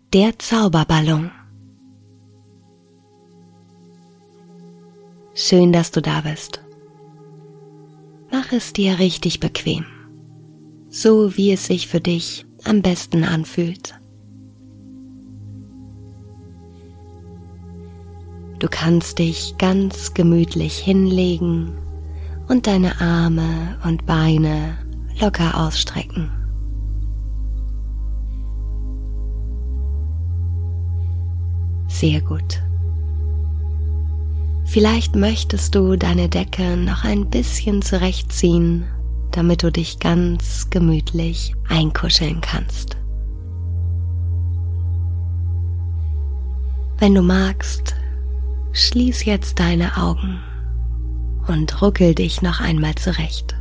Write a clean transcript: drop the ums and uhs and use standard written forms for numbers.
Der Zauberballon. Schön, dass du da bist. Mach es dir richtig bequem, so wie es sich für dich am besten anfühlt. Du kannst dich ganz gemütlich hinlegen und deine Arme und Beine locker ausstrecken. Sehr gut. Vielleicht möchtest du deine Decke noch ein bisschen zurechtziehen, damit du dich ganz gemütlich einkuscheln kannst. Wenn du magst, schließ jetzt deine Augen und ruckel dich noch einmal zurecht.